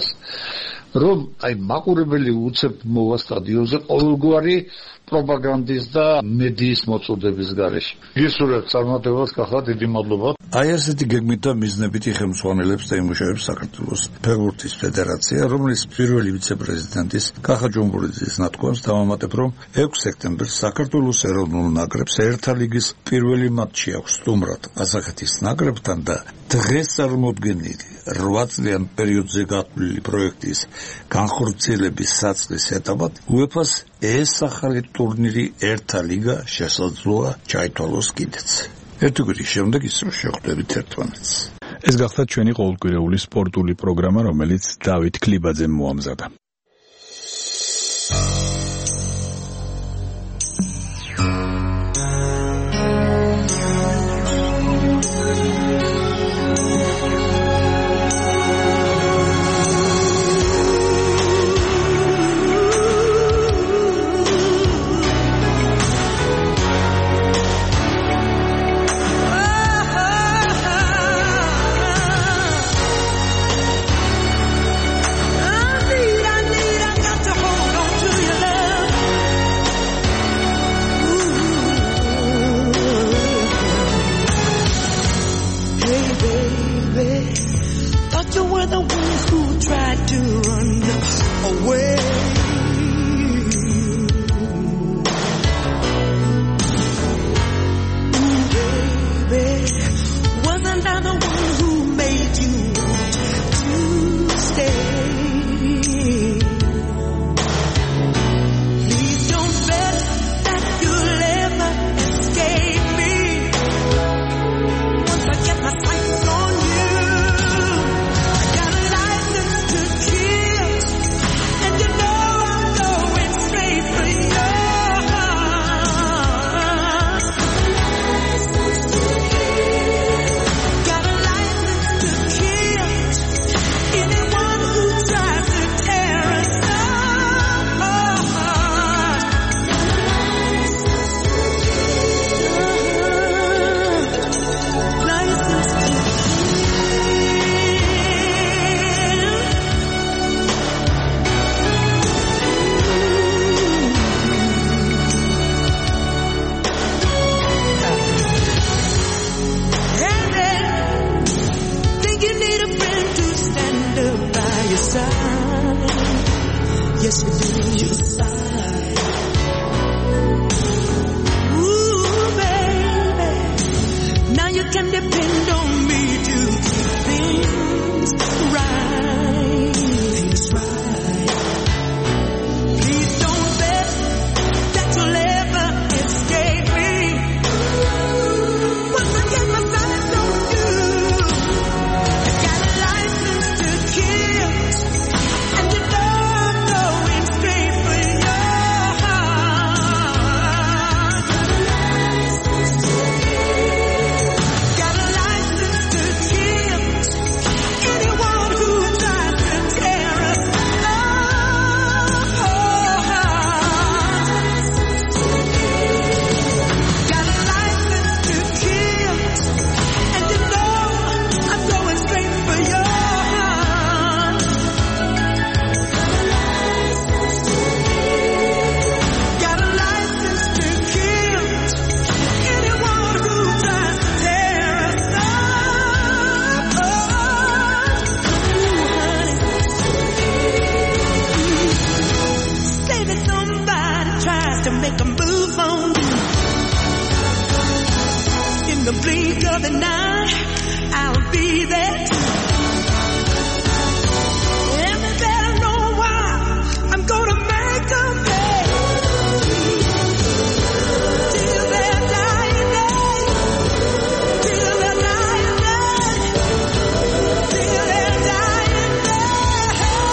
რომ აი მაყურებელი უცებ მოვა სტადიონზე ყოველგვარი პროპაგანდის და მედიის მოწოდების გარეშე. გისურვებთ წარმატებას, კახა, დიდი მადლობა. აი ასეთი გეგმით და მიზნებით იხელმძღვანელებს და იმუშავებს საქართველოს ფეხბურთის ფედერაცია, რომელიც პირველი ვიცე-პრეზიდენტის კახა ჯუმბურიძის ნათქვამს დავამატებ, რომ ექვსი სექტემბერს საქართველოს ეროვნულ ნაკრებს ერთა ლიგის პირველი მატჩი აქვს სტუმრად ყაზახეთის ნაკრებთან და დღეს წარმოდგენილი რვა წლიან პერიოდზე გათვლილი პროექტის განხორციელების საწყის ეტაპად უეფას ეს ახალი ტურნირი ერთა ლიგა შესაძლოა ჩაითვალოს კიდეც. ერთი კვირის შემდეგ ისევ შევხვდებით ერთმანეთს. ეს გახდა ჩვენი ყოველკვირეული სპორტული პროგრამა, რომელიც დავით ქლიბაძემ მოამზადა. Anyone blink of an eye, I'll be there too. And they better know why I'm gonna make them pay. Till their dying day, till their dying day, till their dying day.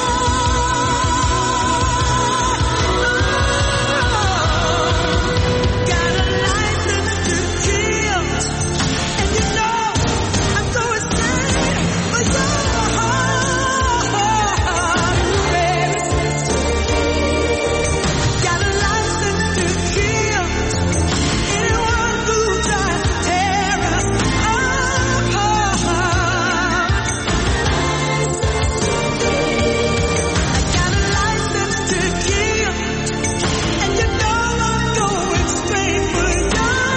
Got a license to kill, and you know I'm going straight for your heart, baby. Got a license to kill anyone who tries to tear us apart. Got a license to kill, and you know I'm going straight for your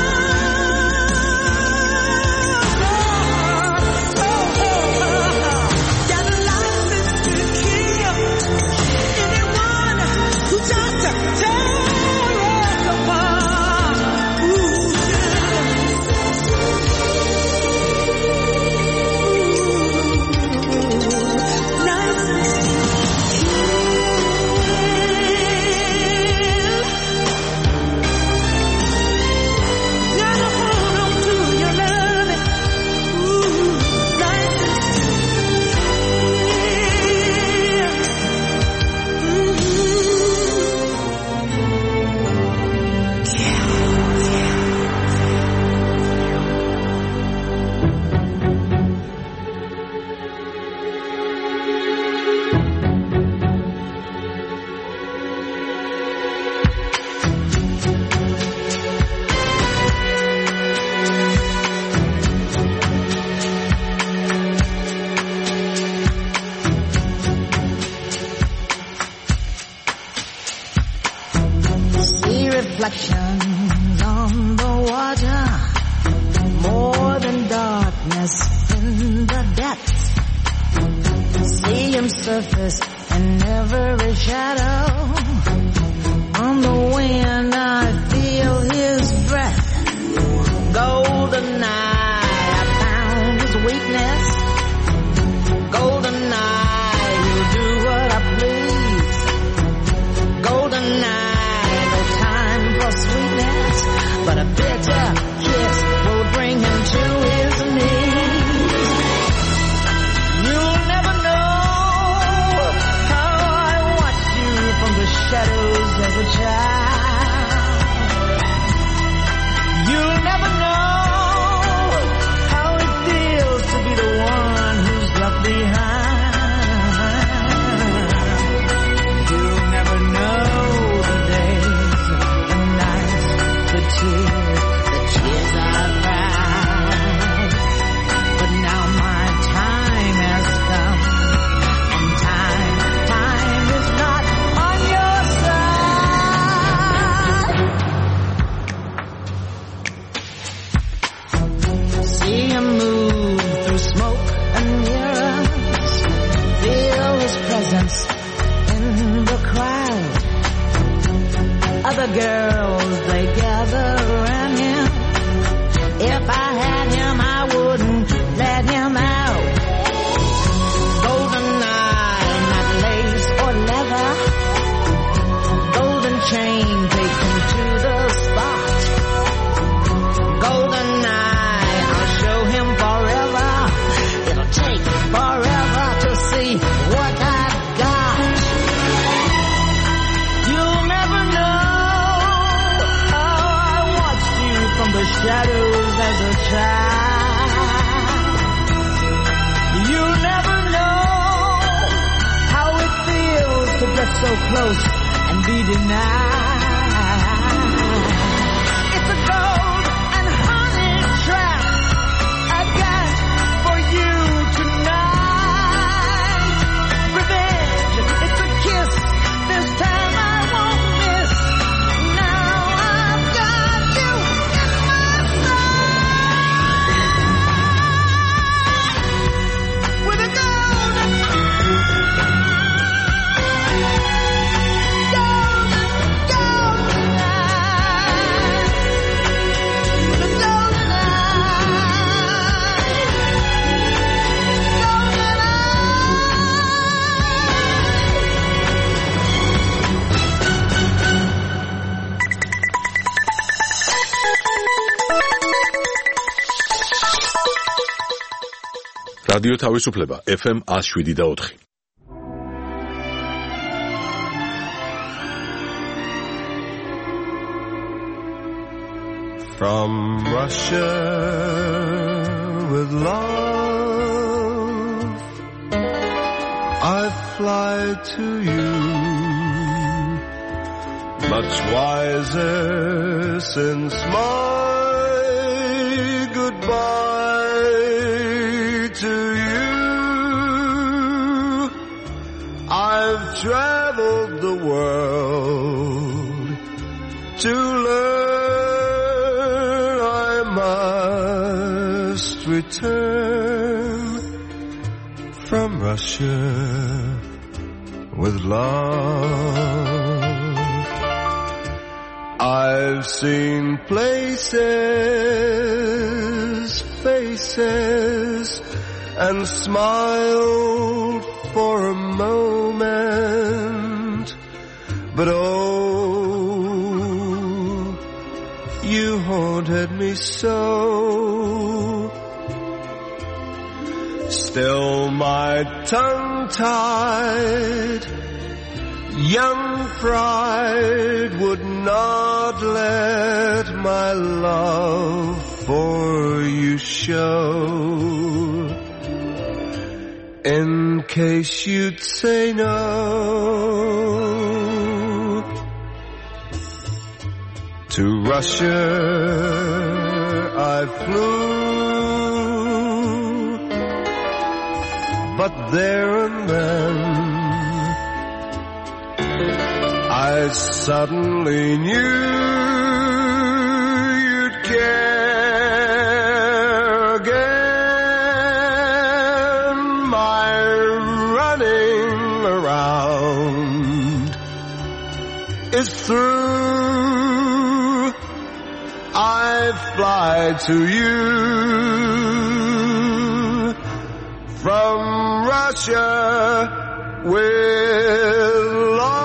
Got a license to kill anyone who tries to tear us apart. Ooh, gotta hold on to your loving. Ooh, license to See reflections on the water, more than darkness in the depths. See him surface in every shadow. On the wind I feel his breath. Golden eye, I found his weakness. Golden eye, he'll do what I please. Golden eye, no time for sweetness, but a bitter kiss will bring him to his knees. You'll never know how I watched you from the shadows as a child. You'll never know how it feels to be the one who's left behind. You'll never know the days, the nights, the tears, the tears I've cried. But now my time has come, and time, time is not on your side. See him move through smoke and mirrors, feel his presence in the crowd. Other girls, they gather around him. If I had him, I wouldn't let him out. Golden eye, not lace or leather. Golden chain, take him to the spot. Golden eye, I'll show him forever. It'll take forever to see what I've got. You'll never know how I watched you from the shadows as a child. You'll never know how it feels to get so close and be denied. It's a gold and honey trap I got for you tonight. Revenge, it's a kiss. This time I won't miss. Now I've got you in my sight. With a golden, golden, golden რადიო თავისუფლება ეფ ემ one oh seven და four. From Russia with love I fly to you, much wiser since my goodbye to you. I've traveled the world to learn I must return from Russia with love. I've seen places, faces, and smiled for a moment, but oh, you haunted me so. Still my tongue-tied young pride would not let my love for you show. In case you'd say no, to Russia I flew, but there and then I suddenly knew you'd care again. My running around is through. I fly to you from Russia with love.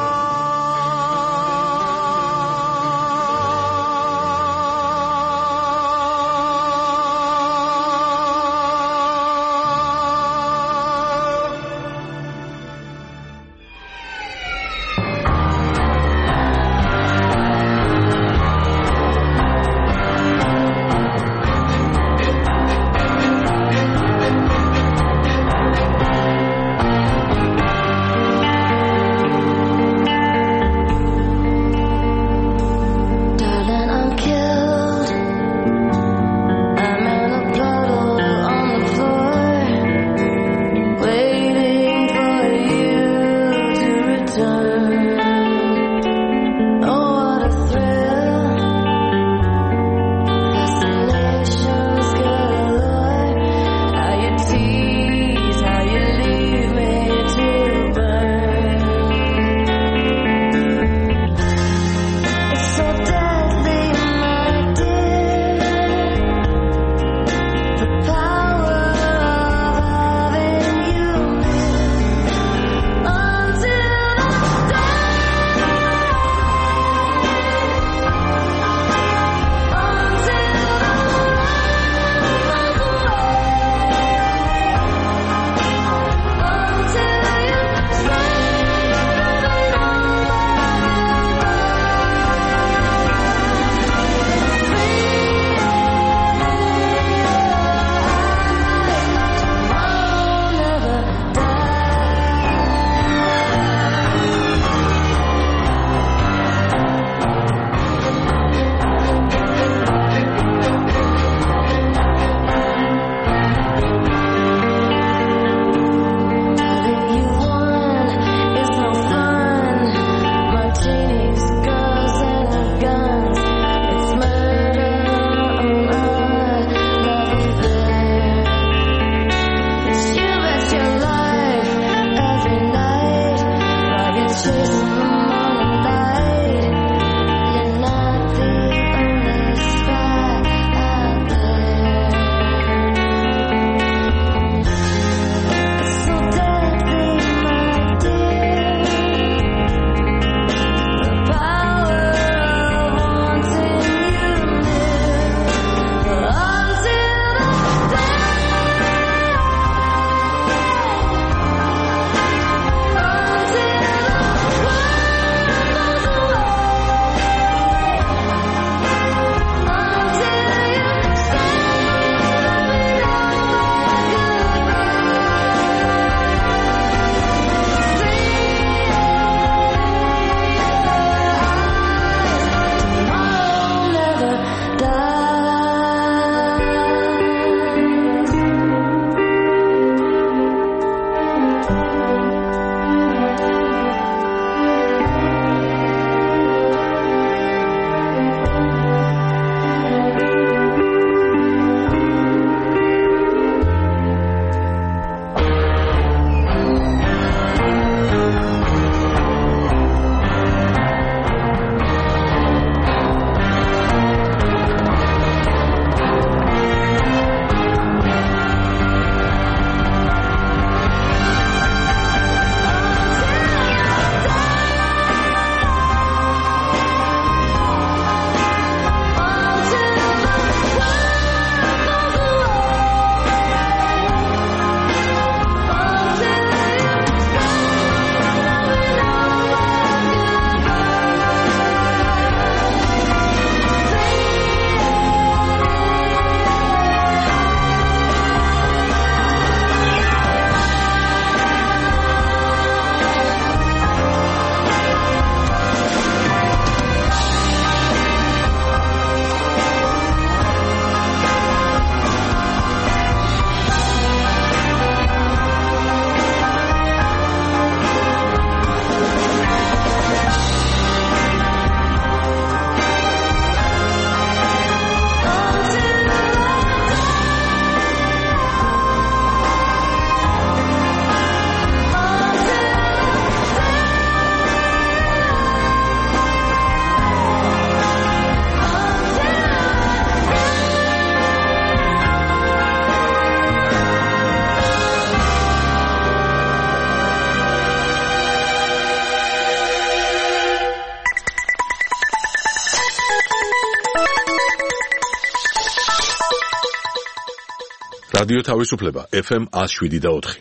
რადიო თავისუფლება ეფ ემ one oh seven და four.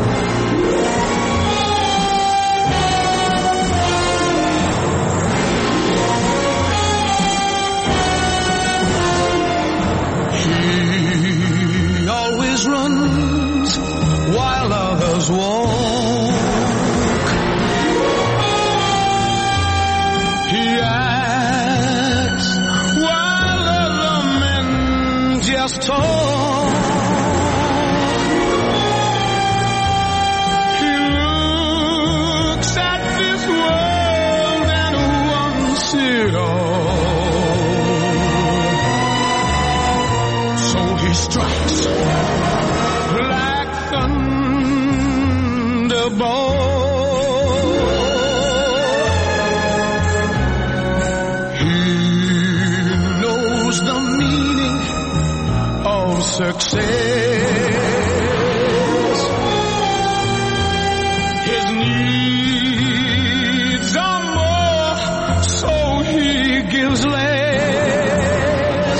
He always runs while others walk. He acts while other men just talk. He looks at this world and wants it all. So he strikes like thunderbolt. He knows the meaning of success. His needs are more, so he gives less.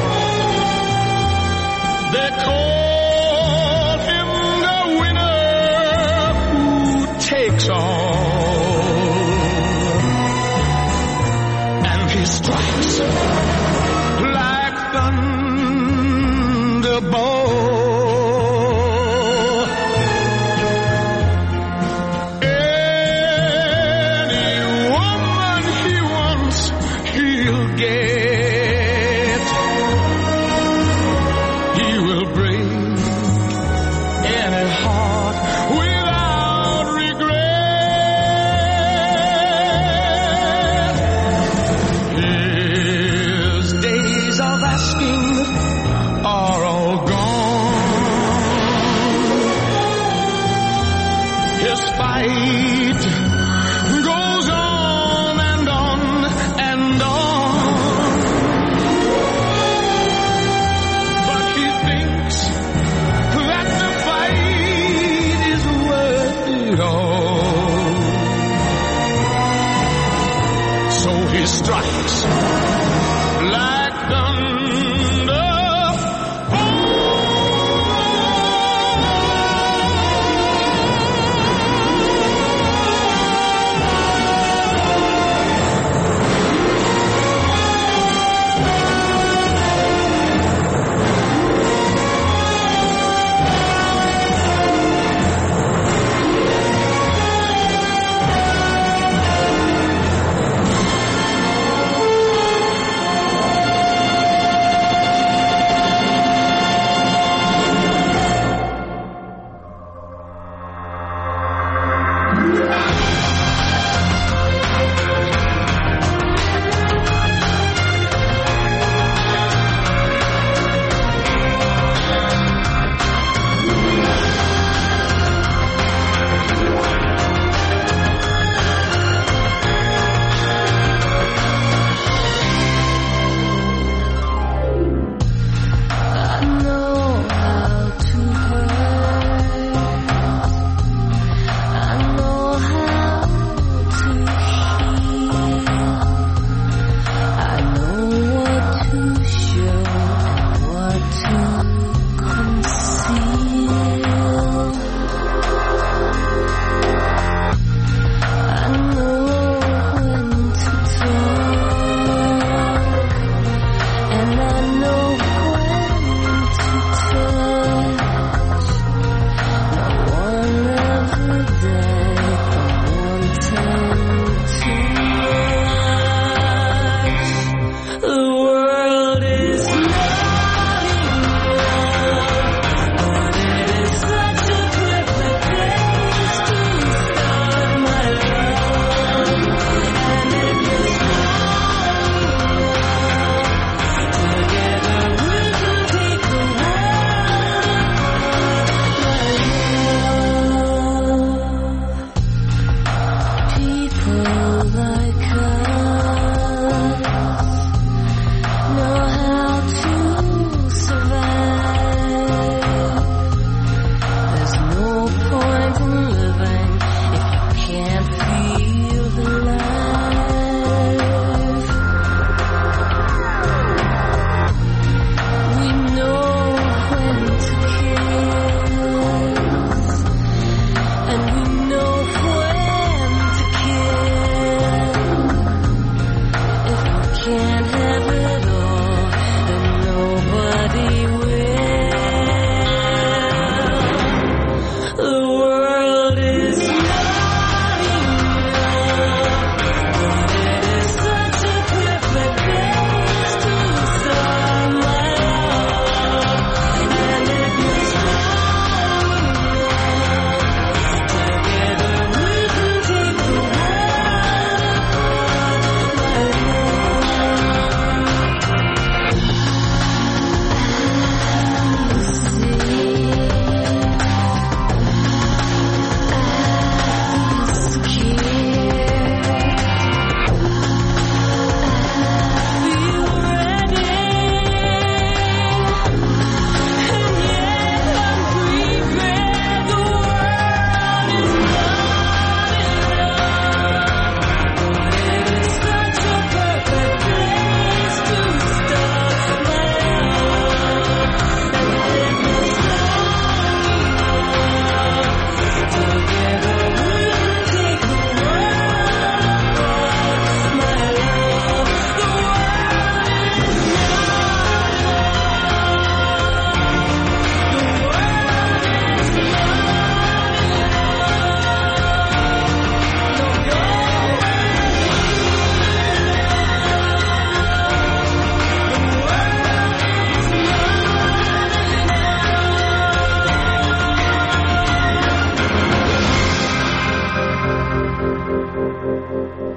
They call him the winner who takes all, and he strikes like thunderbolt. Any woman he wants, he'll get. He will break any heart without regret. His days of asking are all gone.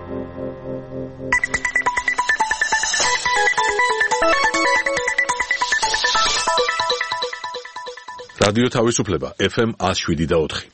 რადიო თავისუფლება ეფ ემ one oh seven და four.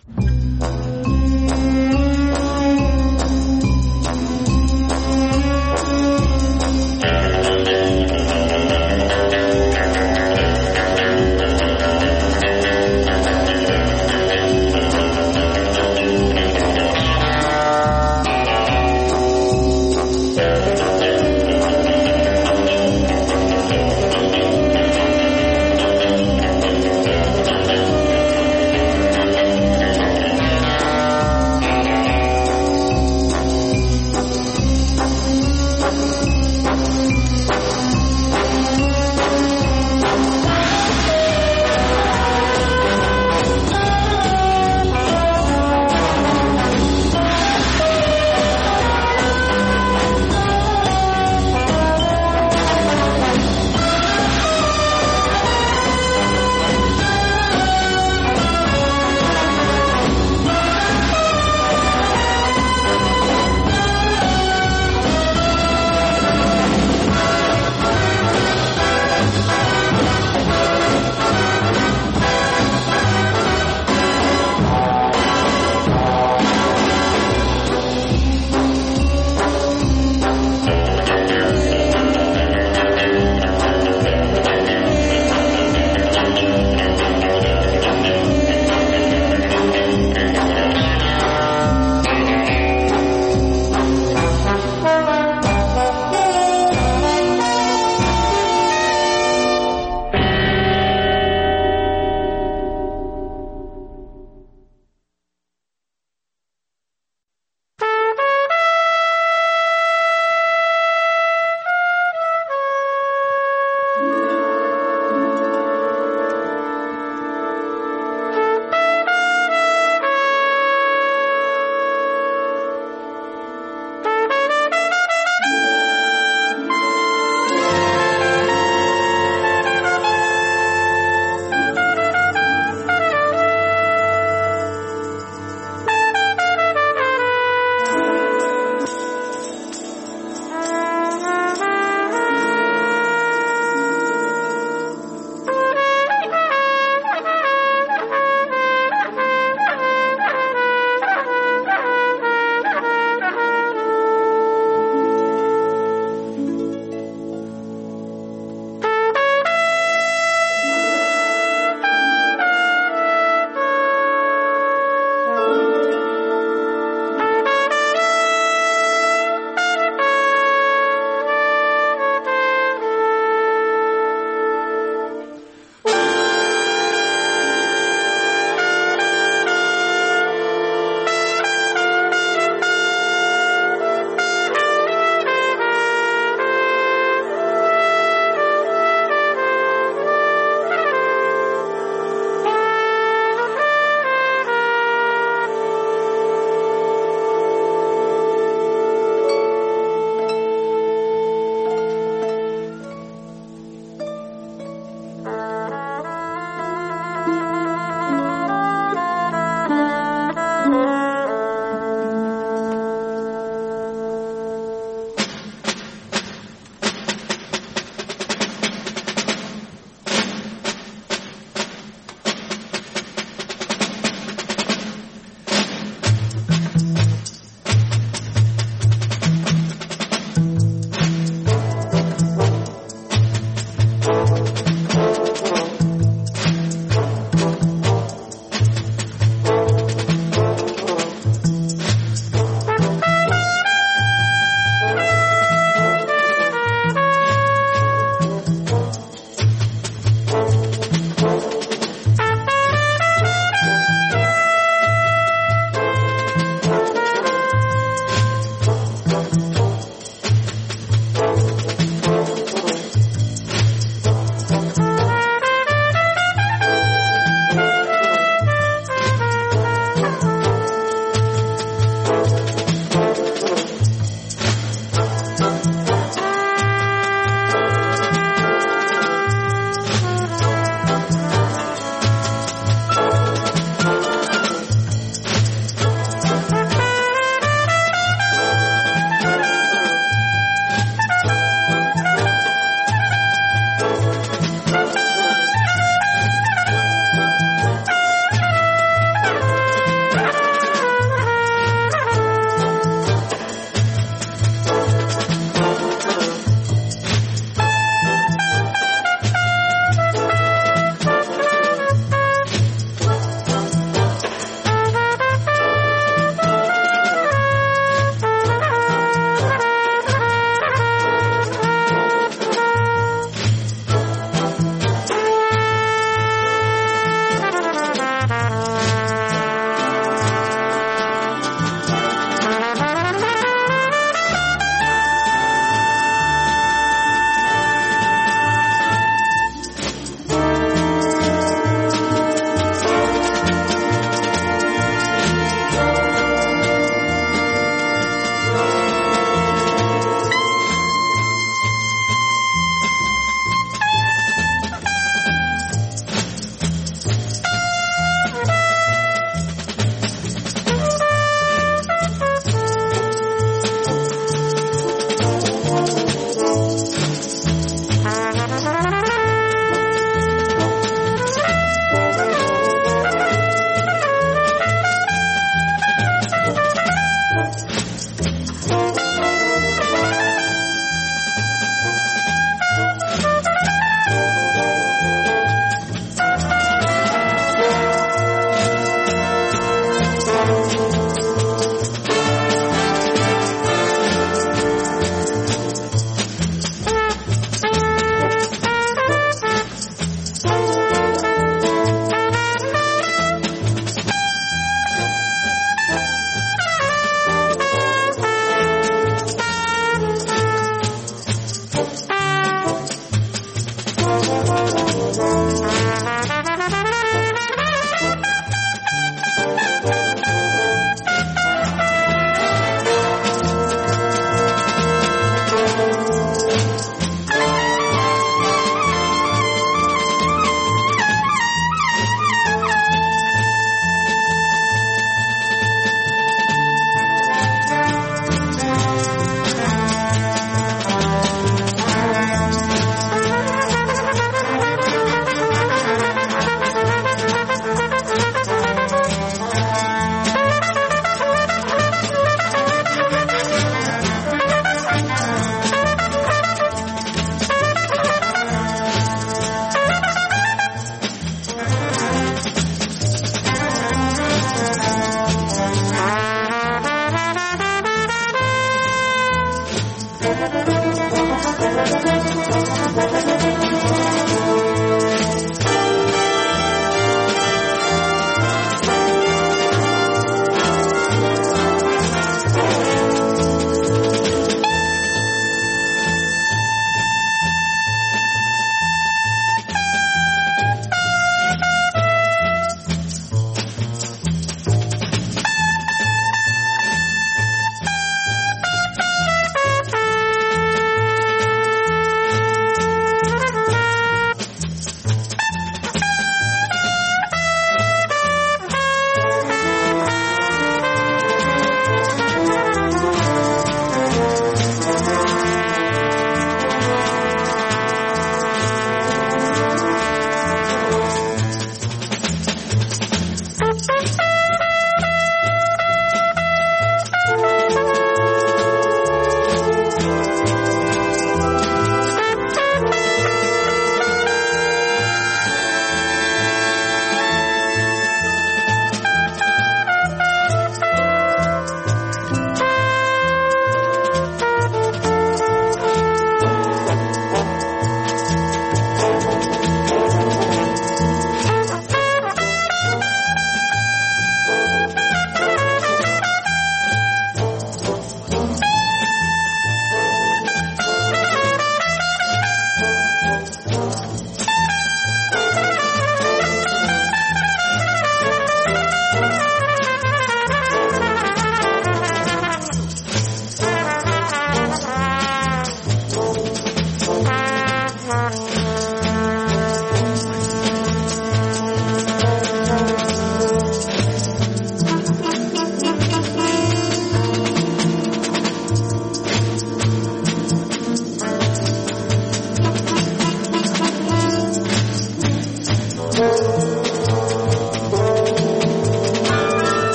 Oh